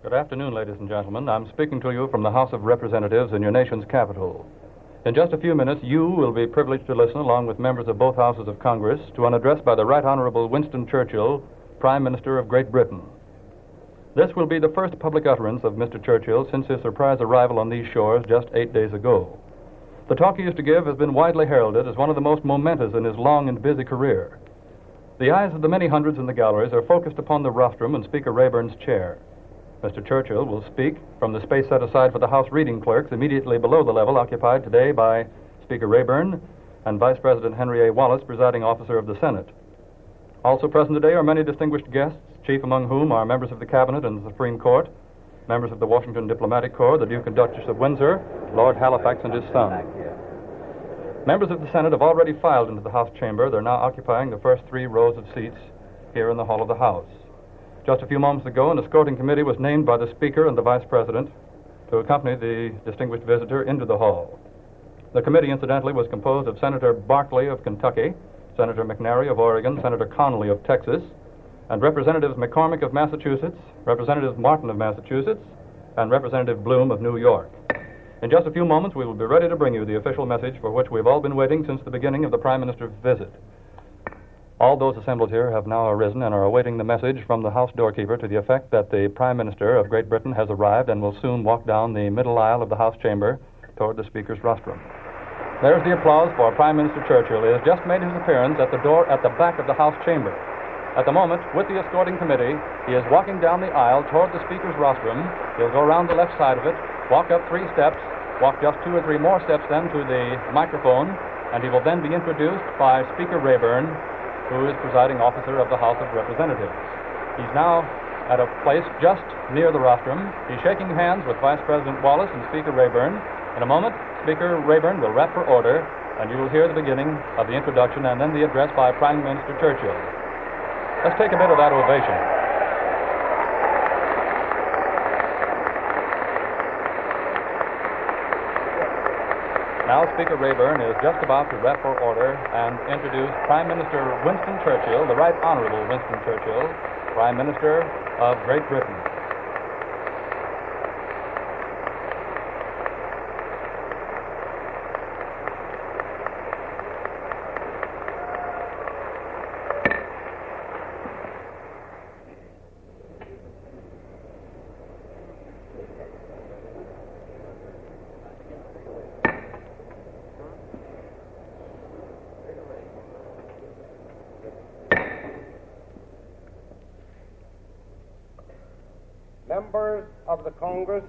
Good afternoon, ladies and gentlemen. I'm speaking to you from the House of Representatives in your nation's capital. In just a few minutes, you will be privileged to listen, along with members of both houses of Congress, to an address by the Right Honorable Winston Churchill, Prime Minister of Great Britain. This will be the first public utterance of Mr. Churchill since his surprise arrival on these shores just 8 days ago. The talk he used to give has been widely heralded as one of the most momentous in his long and busy career. The eyes of the many hundreds in the galleries are focused upon the rostrum and Speaker Rayburn's chair. Mr. Churchill will speak from the space set aside for the House reading clerks immediately below the level occupied today by Speaker Rayburn and Vice President Henry A. Wallace, presiding officer of the Senate. Also present today are many distinguished guests, chief among whom are members of the Cabinet and the Supreme Court, members of the Washington Diplomatic Corps, the Duke and Duchess of Windsor, Lord Halifax and his son. Members of the Senate have already filed into the House chamber. They're now occupying the first 3 rows of seats here in the hall of the House. Just a few moments ago, an escorting committee was named by the Speaker and the Vice President to accompany the distinguished visitor into the hall. The committee, incidentally, was composed of Senator Barkley of Kentucky, Senator McNary of Oregon, Senator Connolly of Texas, and Representatives McCormick of Massachusetts, Representative Martin of Massachusetts, and Representative Bloom of New York. In just a few moments, we will be ready to bring you the official message for which we've all been waiting since the beginning of the Prime Minister's visit. All those assembled here have now arisen and are awaiting the message from the House doorkeeper to the effect that the Prime Minister of Great Britain has arrived and will soon walk down the middle aisle of the House chamber toward the Speaker's rostrum. There's the applause for Prime Minister Churchill. He has just made his appearance at the door at the back of the House chamber. At the moment, with the escorting committee, he is walking down the aisle toward the Speaker's rostrum. He'll go around the left side of it, walk up 3 steps, walk just 2 or 3 more steps then to the microphone, and he will then be introduced by Speaker Rayburn, who is presiding officer of the House of Representatives. He's now at a place just near the rostrum. He's shaking hands with Vice President Wallace and Speaker Rayburn. In a moment, Speaker Rayburn will rap for order, and you will hear the beginning of the introduction and then the address by Prime Minister Churchill. Let's take a bit of that ovation. Now Speaker Rayburn is just about to rap for order and introduce Prime Minister Winston Churchill, the Right Honorable Winston Churchill, Prime Minister of Great Britain. Members of the Congress,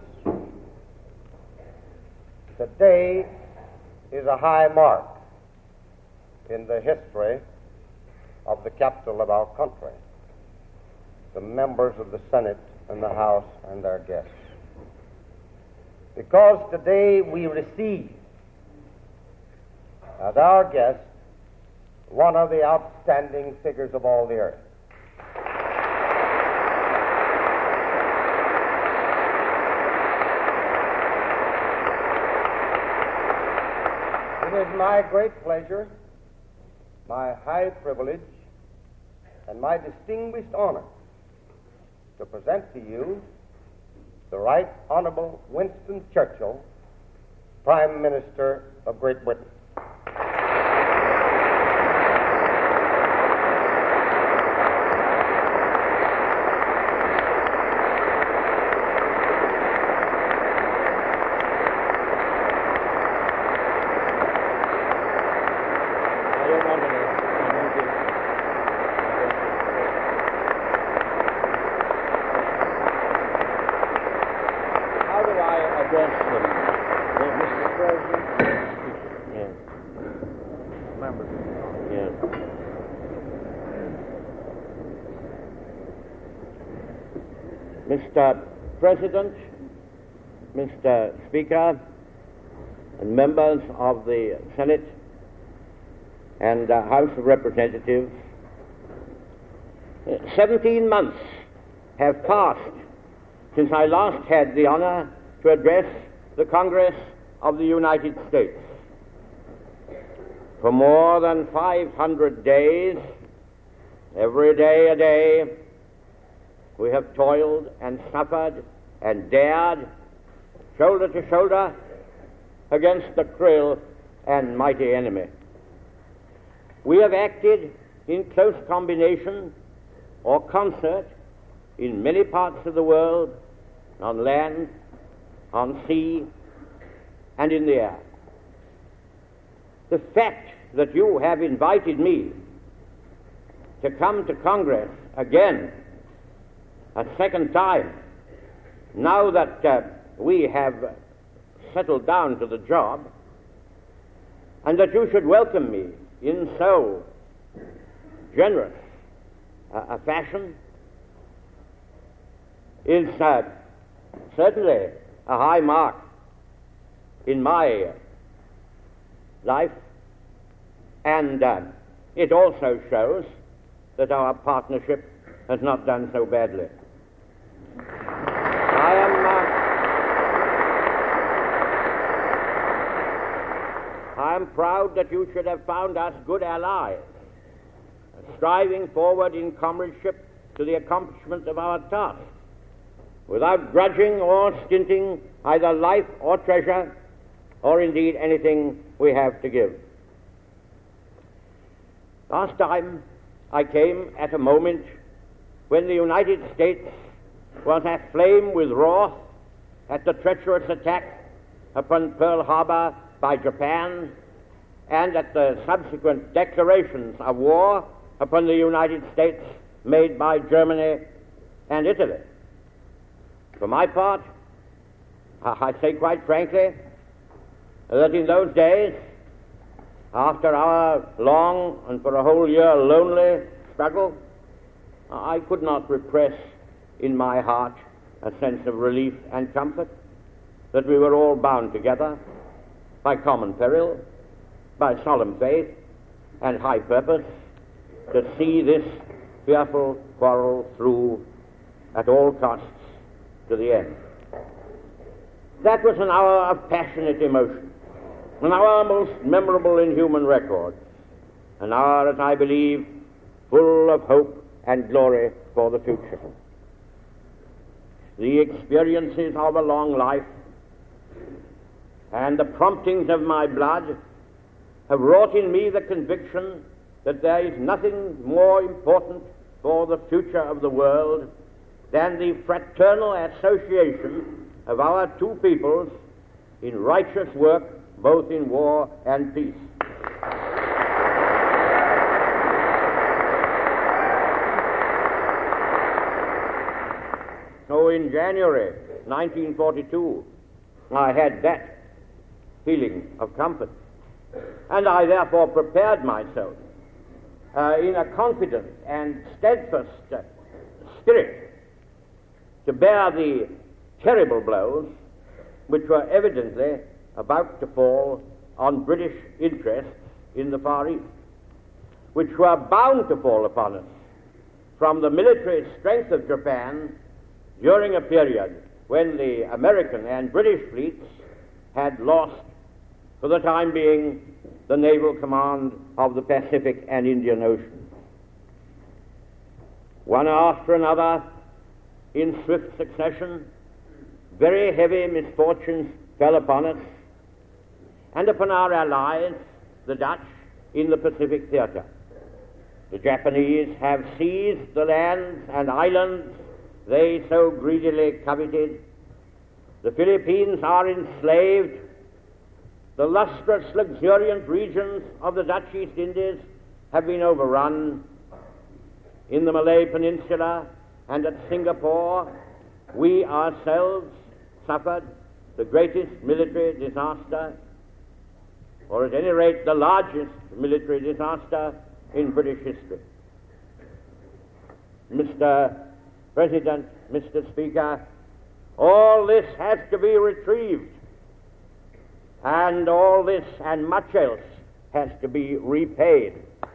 today is a high mark in the history of the capital of our country, the members of the Senate and the House and their guests. Because today we receive as our guest one of the outstanding figures of all the earth. It is my great pleasure, my high privilege, and my distinguished honor to present to you the Right Honorable Winston Churchill, Prime Minister of Great Britain. Mr. President, Mr. Speaker, and members of the Senate and House of Representatives, 17 months have passed since I last had the honor to address the Congress of the United States. For more than 500 days, every day a day, we have toiled and suffered and dared, shoulder to shoulder, against the cruel and mighty enemy. We have acted in close combination or concert in many parts of the world, on land, on sea, and in the air. The fact that you have invited me to come to Congress again, a second time, now that we have settled down to the job, and that you should welcome me in so generous a fashion, is certainly a high mark in my life, and it also shows that our partnership has not done so badly. I am proud that you should have found us good allies, striving forward in comradeship to the accomplishment of our task, without grudging or stinting either life or treasure, or indeed anything we have to give. Last time I came at a moment when the United States was aflame with wrath at the treacherous attack upon Pearl Harbor by Japan, and at the subsequent declarations of war upon the United States made by Germany and Italy. For my part, I say quite frankly that in those days, after our long and for a whole year lonely struggle, I could not repress in my heart a sense of relief and comfort that we were all bound together by common peril, by solemn faith and high purpose, to see this fearful quarrel through at all costs to the end. That was an hour of passionate emotion, an hour most memorable in human record, an hour, as I believe, full of hope and glory for the future. The experiences of a long life and the promptings of my blood have wrought in me the conviction that there is nothing more important for the future of the world than the fraternal association of our two peoples in righteous work, both in war and peace. So in January 1942, I had that feeling of comfort, and I therefore prepared myself in a confident and steadfast spirit to bear the terrible blows which were evidently about to fall on British interests in the Far East, which were bound to fall upon us from the military strength of Japan during a period when the American and British fleets had lost, for the time being, the naval command of the Pacific and Indian Ocean. One after another, in swift succession, very heavy misfortunes fell upon us and upon our allies, the Dutch, in the Pacific theater. The Japanese have seized the lands and islands they so greedily coveted. The Philippines are enslaved. The lustrous, luxuriant regions of the Dutch East Indies have been overrun. In the Malay Peninsula and at Singapore, we ourselves suffered the greatest military disaster, or at any rate the largest military disaster in British history. Mr. President, Mr. Speaker, all this has to be retrieved, and all this and much else has to be repaid.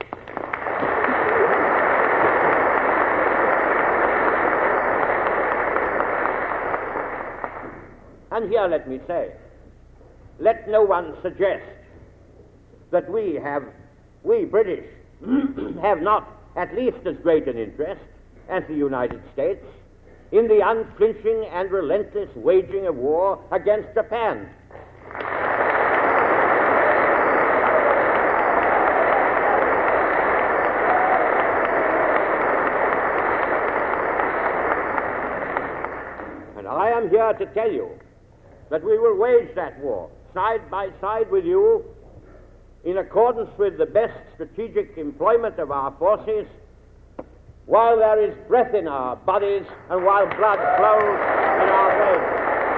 And here let me say, let no one suggest that we British, have not at least as great an interest as the United States in the unflinching and relentless waging of war against Japan. And I am here to tell you that we will wage that war side by side with you in accordance with the best strategic employment of our forces, while there is breath in our bodies and while blood flows in our veins.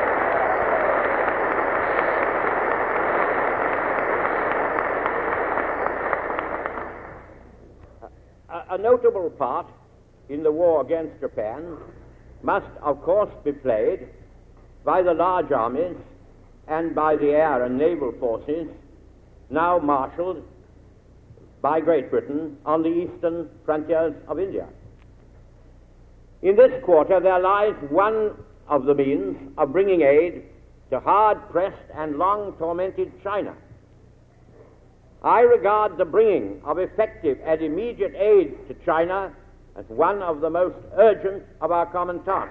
A notable part in the war against Japan must, of course, be played by the large armies and by the air and naval forces now marshaled by Great Britain on the eastern frontiers of India. In this quarter there lies one of the means of bringing aid to hard-pressed and long-tormented China. I regard the bringing of effective and immediate aid to China as one of the most urgent of our common tasks.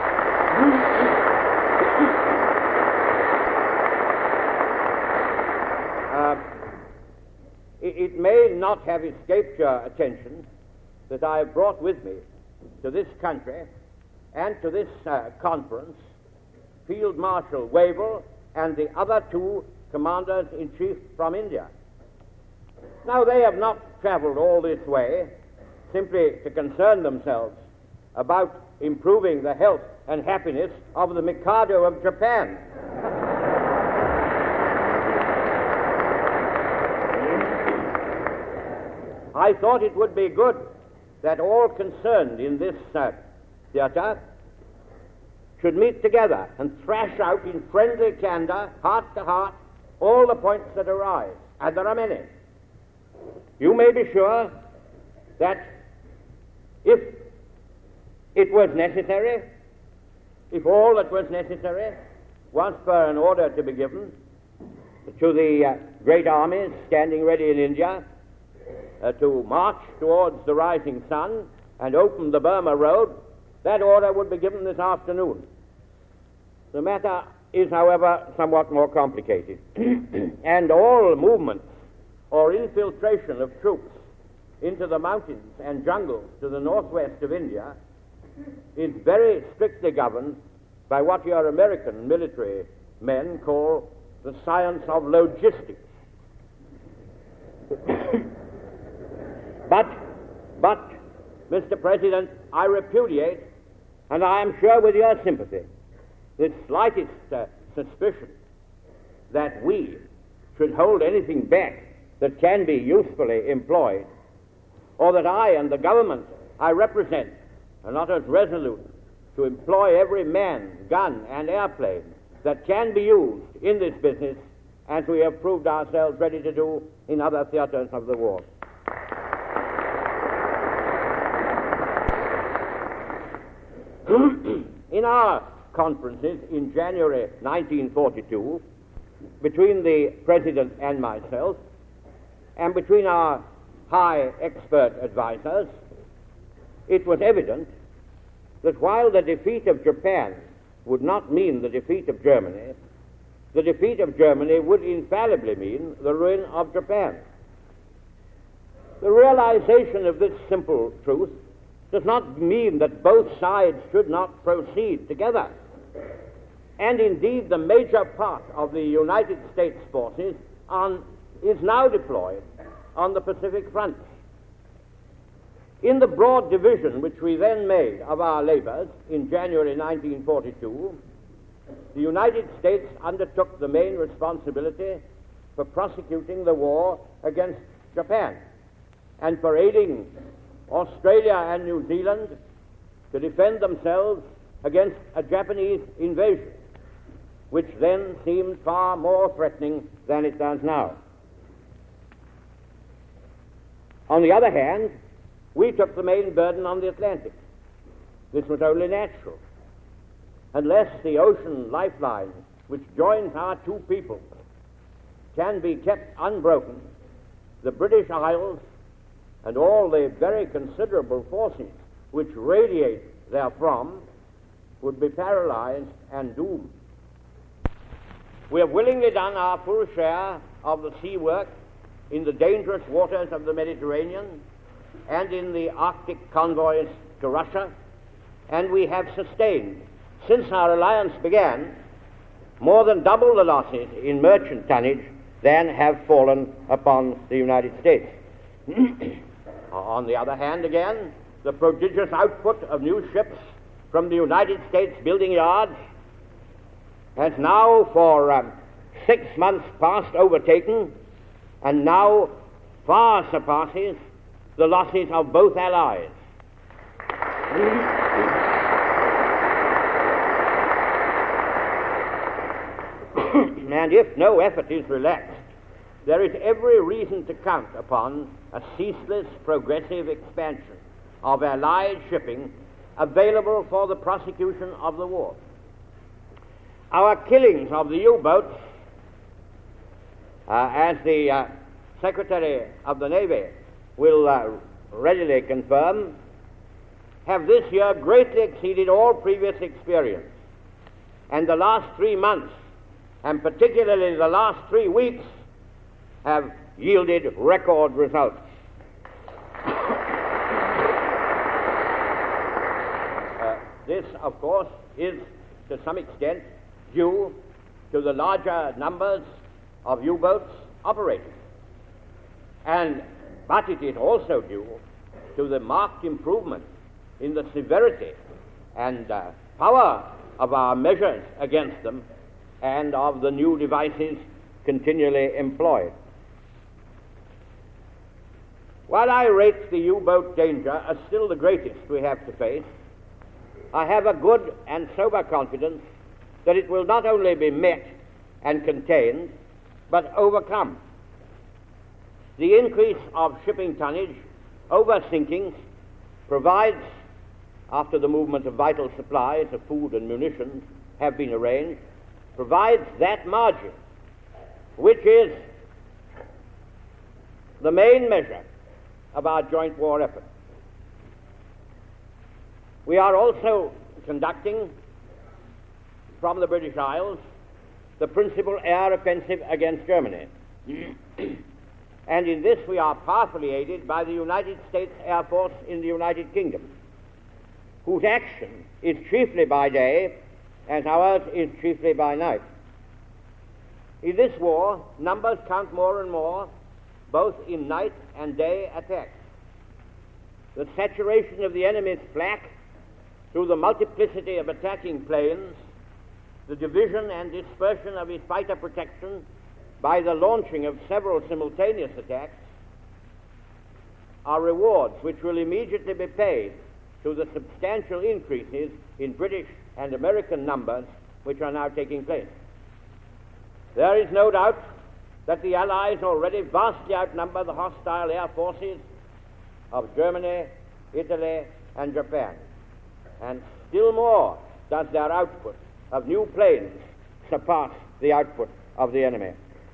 It may not have escaped your attention that I have brought with me to this country and to this conference Field Marshal Wavell and the other two commanders-in-chief from India. Now, they have not traveled all this way simply to concern themselves about improving the health and happiness of the Mikado of Japan. I thought it would be good that all concerned in this theater should meet together and thrash out in friendly candor, heart to heart, all the points that arise, and there are many. You may be sure that if it was necessary, if all that was necessary was for an order to be given to the great armies standing ready in India to march towards the rising sun and open the Burma Road, that order would be given this afternoon. The matter is, however, somewhat more complicated, and all movements or infiltration of troops into the mountains and jungles to the northwest of India is very strictly governed by what your American military men call the science of logistics. But, Mr. President, I repudiate, and I am sure with your sympathy, the slightest suspicion that we should hold anything back that can be usefully employed, or that I and the government I represent are not as resolute to employ every man, gun, and airplane that can be used in this business as we have proved ourselves ready to do in other theaters of the war. In our conferences in January 1942, between the President and myself, and between our high expert advisers, it was evident that while the defeat of Japan would not mean the defeat of Germany, the defeat of Germany would infallibly mean the ruin of Japan. The realization of this simple truth does not mean that both sides should not proceed together. And indeed, the major part of the United States forces is now deployed on the Pacific front. In the broad division which we then made of our labors in January 1942, the United States undertook the main responsibility for prosecuting the war against Japan and for aiding Australia and New Zealand to defend themselves against a Japanese invasion, which then seemed far more threatening than it does now. On the other hand, we took the main burden on the Atlantic. This was only natural. Unless the ocean lifeline which joins our two peoples can be kept unbroken, the British Isles and all the very considerable forces which radiate therefrom would be paralyzed and doomed. We have willingly done our full share of the sea work in the dangerous waters of the Mediterranean and in the Arctic convoys to Russia, and we have sustained, since our alliance began, more than double the losses in merchant tonnage than have fallen upon the United States. On the other hand, again, the prodigious output of new ships from the United States building yards has now for 6 months past overtaken and now far surpasses the losses of both allies. And if no effort is relaxed, there is every reason to count upon a ceaseless progressive expansion of Allied shipping available for the prosecution of the war. Our killings of the U-boats, as the Secretary of the Navy will readily confirm, have this year greatly exceeded all previous experience. And the last 3 months, and particularly the last 3 weeks, have yielded record results. This, of course, is to some extent due to the larger numbers of U-boats operating. But it is also due to the marked improvement in the severity and power of our measures against them and of the new devices continually employed. While I rate the U-boat danger as still the greatest we have to face, I have a good and sober confidence that it will not only be met and contained, but overcome. The increase of shipping tonnage over sinkings provides, after the movement of vital supplies of food and munitions have been arranged, provides that margin which is the main measure of our joint war effort. We are also conducting from the British Isles the principal air offensive against Germany. And in this we are powerfully aided by the United States Air Force in the United Kingdom, whose action is chiefly by day and ours is chiefly by night. In this war, numbers count more and more, both in night and day attacks. The saturation of the enemy's flank through the multiplicity of attacking planes, the division and dispersion of his fighter protection by the launching of several simultaneous attacks, are rewards which will immediately be paid to the substantial increases in British and American numbers which are now taking place. There is no doubt that the Allies already vastly outnumber the hostile air forces of Germany, Italy, and Japan. And still more does their output of new planes surpass the output of the enemy.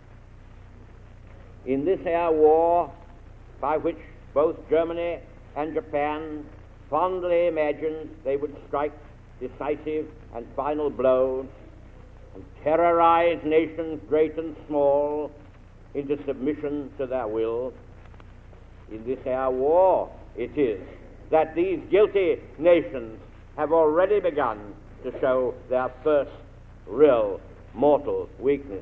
In this air war, by which both Germany and Japan fondly imagined they would strike decisive and final blows and terrorize nations great and small into submission to their will, in this air war it is that these guilty nations have already begun to show their first real mortal weakness.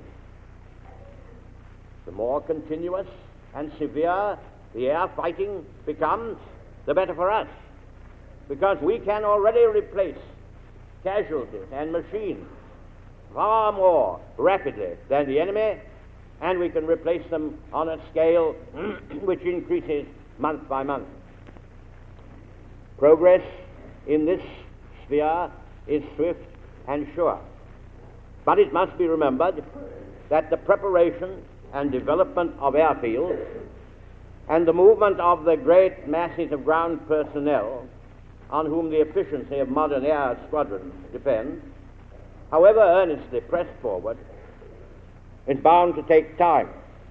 The more continuous and severe the air fighting becomes, the better for us, because we can already replace casualties and machines far more rapidly than the enemy, and we can replace them on a scale which increases month by month. Progress in this sphere is swift and sure, but it must be remembered that the preparation and development of airfields and the movement of the great masses of ground personnel on whom the efficiency of modern air squadrons depends, however earnestly pressed forward, is bound to take time.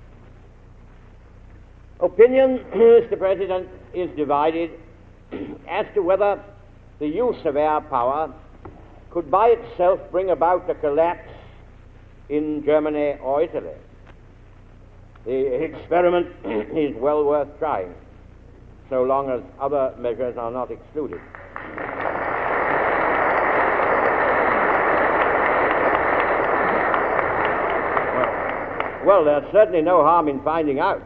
Opinion, Mr. President, is divided as to whether the use of air power could by itself bring about a collapse in Germany or Italy. The experiment is well worth trying, so long as other measures are not excluded. Well, there's certainly no harm in finding out.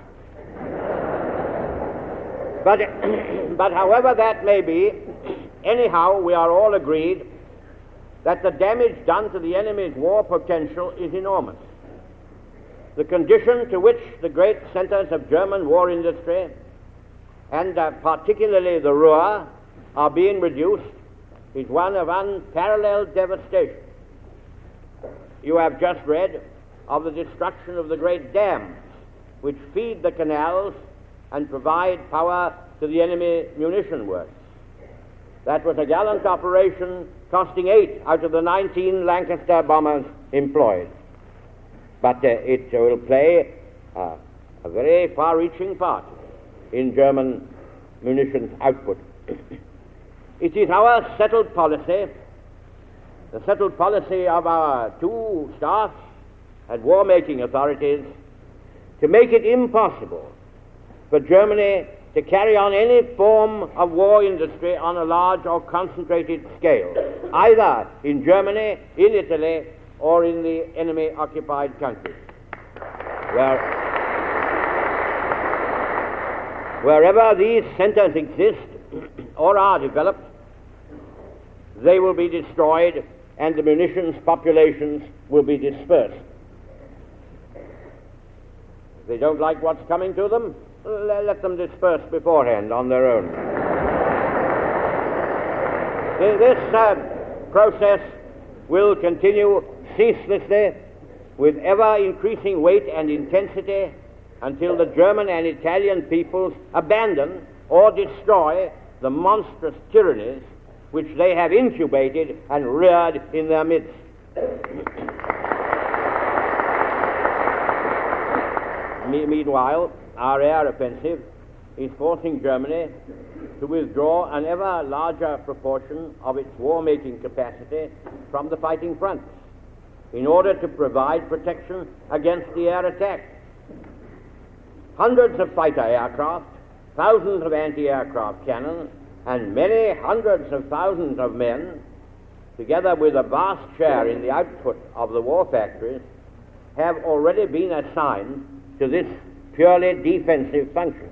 But however that may be, anyhow, we are all agreed that the damage done to the enemy's war potential is enormous. The condition to which the great centers of German war industry, and particularly the Ruhr, are being reduced is one of unparalleled devastation. You have just read of the destruction of the great dams which feed the canals and provide power to the enemy munition works. That was a gallant operation, costing 8 out of the 19 Lancaster bombers employed. But it will play a very far-reaching part in German munitions output. It is our settled policy, the settled policy of our two staffs and war-making authorities, to make it impossible for Germany to carry on any form of war industry on a large or concentrated scale, either in Germany, in Italy, or in the enemy-occupied countries. Wherever these centers exist or are developed, they will be destroyed and the munitions populations will be dispersed. If they don't like what's coming to them, let them disperse beforehand on their own. This process will continue ceaselessly with ever-increasing weight and intensity until the German and Italian peoples abandon or destroy the monstrous tyrannies which they have incubated and reared in their midst. Meanwhile, our air offensive is forcing Germany to withdraw an ever larger proportion of its war-making capacity from the fighting fronts in order to provide protection against the air attack. Hundreds of fighter aircraft, thousands of anti-aircraft cannons, and many hundreds of thousands of men, together with a vast share in the output of the war factories, have already been assigned to this purely defensive function.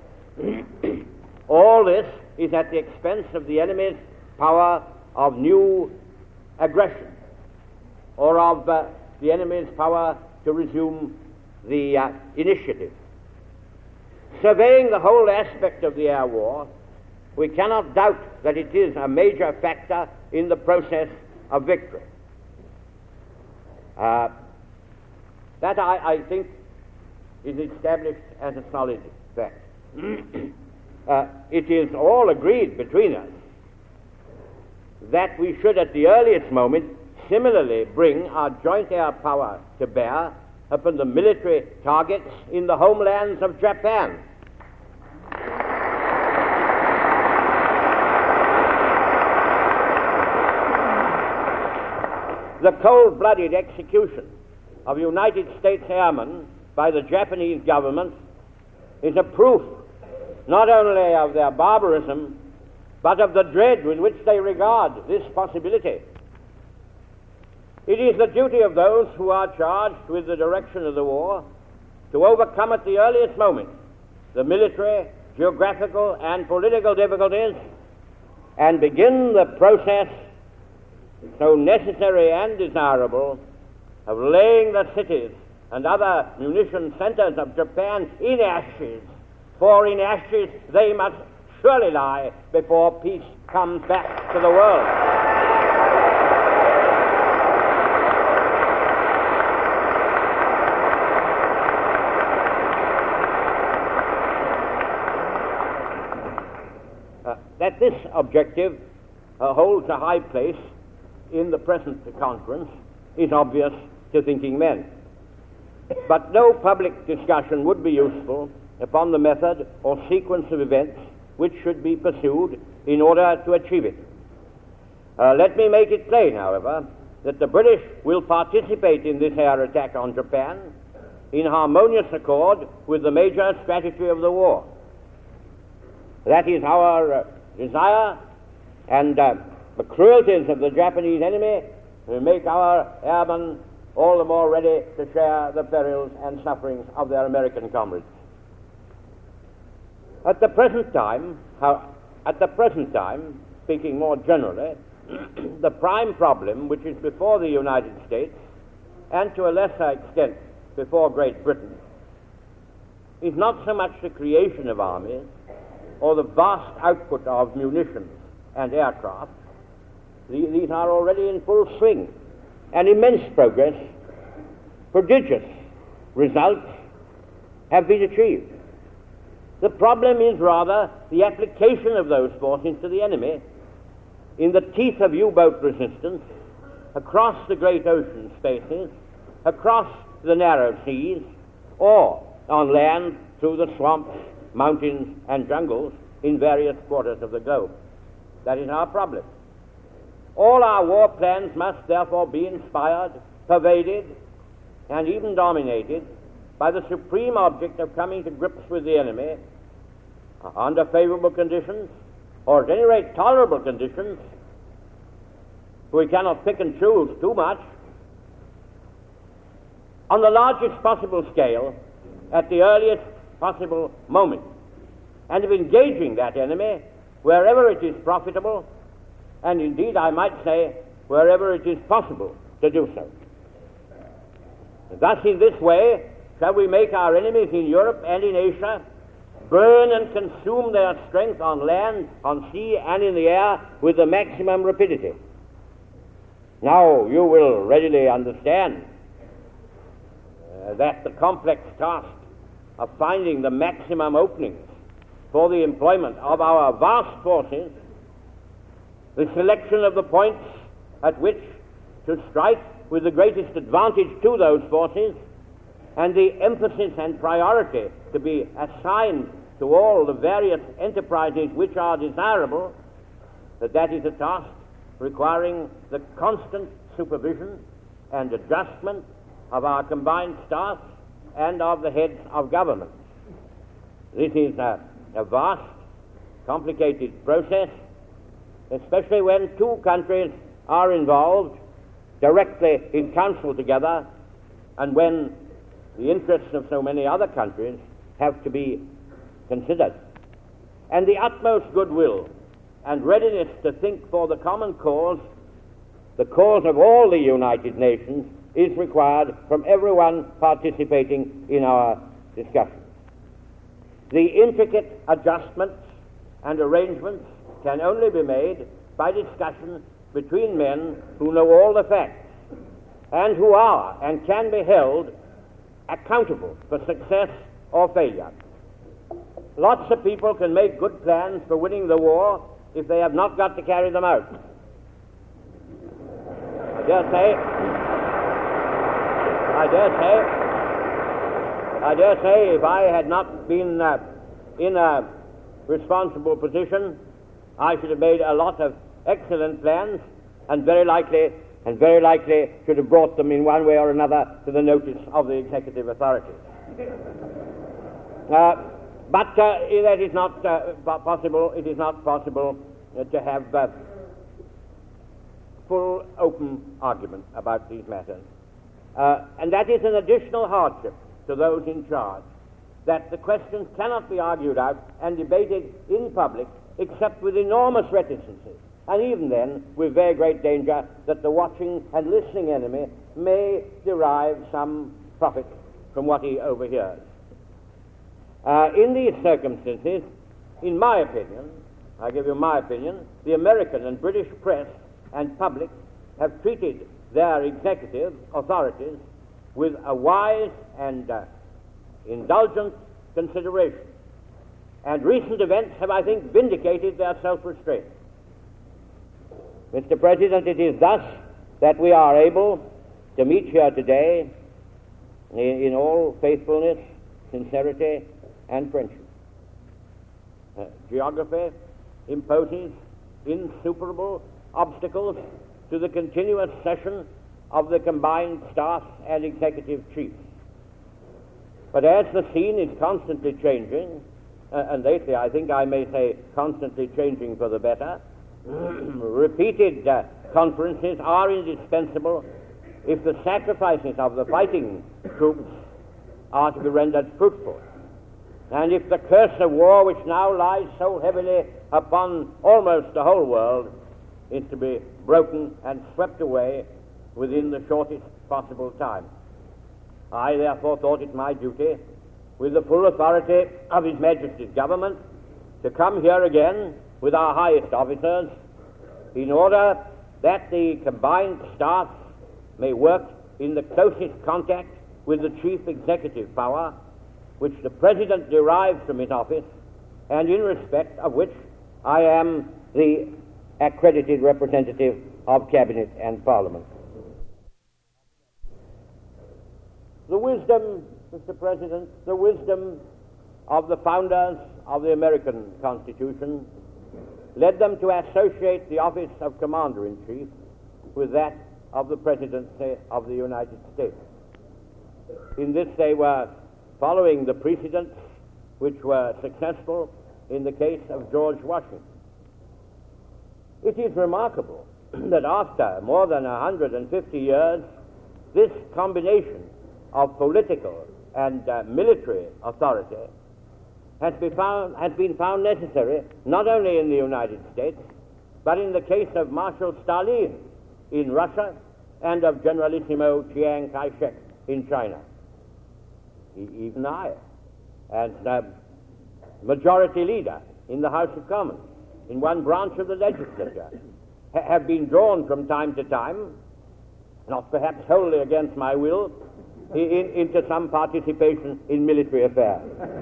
All this is at the expense of the enemy's power of new aggression, or of the enemy's power to resume the initiative. Surveying the whole aspect of the air war, we cannot doubt that it is a major factor in the process of victory. That I think is established as a solid fact. It is all agreed between us that we should at the earliest moment similarly bring our joint air power to bear upon the military targets in the homelands of Japan. The cold-blooded execution of United States airmen by the Japanese government is a proof not only of their barbarism, but of the dread with which they regard this possibility. It is the duty of those who are charged with the direction of the war to overcome at the earliest moment the military, geographical, and political difficulties and begin the process, so necessary and desirable, of laying the cities and other munition centers of Japan in ashes, for in ashes they must surely lie before peace comes back to the world. That this objective holds a high place in the present conference is obvious to thinking men. But no public discussion would be useful upon the method or sequence of events which should be pursued in order to achieve it. Let me make it plain, however, that the British will participate in this air attack on Japan in harmonious accord with the major strategy of the war. That is our desire, and the cruelties of the Japanese enemy will make our airmen all the more ready to share the perils and sufferings of their American comrades. At the present time, speaking more generally, the prime problem which is before the United States, and to a lesser extent before Great Britain, is not so much the creation of armies or the vast output of munitions and aircraft. These are already in full swing, and immense progress, prodigious results have been achieved. The problem is rather the application of those forces to the enemy in the teeth of U-boat resistance, across the great ocean spaces, across the narrow seas, or on land through the swamps, mountains, and jungles in various quarters of the globe. That is our problem. All our war plans must therefore be inspired, pervaded, and even dominated by the supreme object of coming to grips with the enemy under favorable conditions, or at any rate tolerable conditions. We cannot pick and choose too much, on the largest possible scale, at the earliest possible moment, and of engaging that enemy wherever it is profitable, and indeed, I might say, wherever it is possible to do so. Thus, in this way, shall we make our enemies in Europe and in Asia burn and consume their strength on land, on sea, and in the air with the maximum rapidity. Now, you will readily understand that the complex task of finding the maximum openings for the employment of our vast forces, the selection of the points at which to strike with the greatest advantage to those forces, and the emphasis and priority to be assigned to all the various enterprises which are desirable, that is a task requiring the constant supervision and adjustment of our combined staffs and of the heads of government. This is a vast, complicated process, especially when two countries are involved directly in council together, and when the interests of so many other countries have to be considered. And the utmost goodwill and readiness to think for the common cause, the cause of all the United Nations, is required from everyone participating in our discussions. The intricate adjustments and arrangements can only be made by discussion between men who know all the facts and who are and can be held accountable for success or failure. Lots of people can make good plans for winning the war if they have not got to carry them out. I dare say if I had not been in a responsible position, I should have made a lot of excellent plans, and very likely should have brought them in one way or another to the notice of the executive authorities. But that is not possible. It is not possible to have full, open argument about these matters. And that is an additional hardship to those in charge, that the questions cannot be argued out and debated in public except with enormous reticences, and even then with very great danger that the watching and listening enemy may derive some profit from what he overhears. In these circumstances, in my opinion, I give you my opinion, the American and British press and public have treated their executive authorities with a wise and indulgent consideration. And recent events have, I think, vindicated their self-restraint. Mr. President, it is thus that we are able to meet here today in all faithfulness, sincerity, and friendship. Geography imposes insuperable obstacles to the continuous session of the combined staff and executive chiefs. But as the scene is constantly changing, and lately I think I may say constantly changing for the better, repeated conferences are indispensable if the sacrifices of the fighting troops are to be rendered fruitful, and if the curse of war, which now lies so heavily upon almost the whole world, is to be broken and swept away within the shortest possible time. I therefore thought it my duty, with the full authority of His Majesty's government, to come here again with our highest officers in order that the combined staff may work in the closest contact with the chief executive power which the President derives from his office, and in respect of which I am the accredited representative of Cabinet and Parliament. The wisdom, Mr. President, the wisdom of the founders of the American Constitution led them to associate the office of Commander-in-Chief with that of the Presidency of the United States. In this they were following the precedents which were successful in the case of George Washington. It is remarkable that after more than 150 years, this combination of political and military authority has been found necessary not only in the United States, but in the case of Marshal Stalin in Russia and of Generalissimo Chiang Kai-shek in China. Even I, as majority leader in the House of Commons, in one branch of the legislature, have been drawn from time to time, not perhaps wholly against my will, into some participation in military affairs.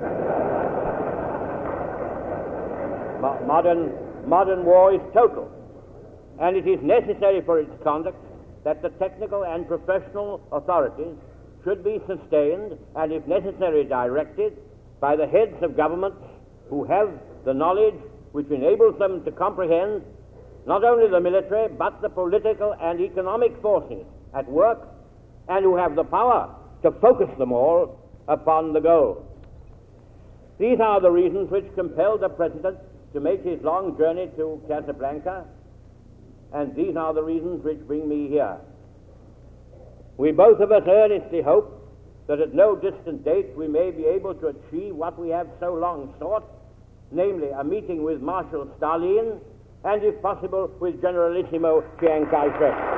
Modern war is total, and it is necessary for its conduct that the technical and professional authorities should be sustained and, if necessary, directed by the heads of governments who have the knowledge which enables them to comprehend not only the military but the political and economic forces at work, and who have the power to focus them all upon the goal. These are the reasons which compelled the President to make his long journey to Casablanca, and these are the reasons which bring me here. We both of us earnestly hope that at no distant date we may be able to achieve what we have so long sought, namely a meeting with Marshal Stalin and, if possible, with Generalissimo Chiang Kai-shek.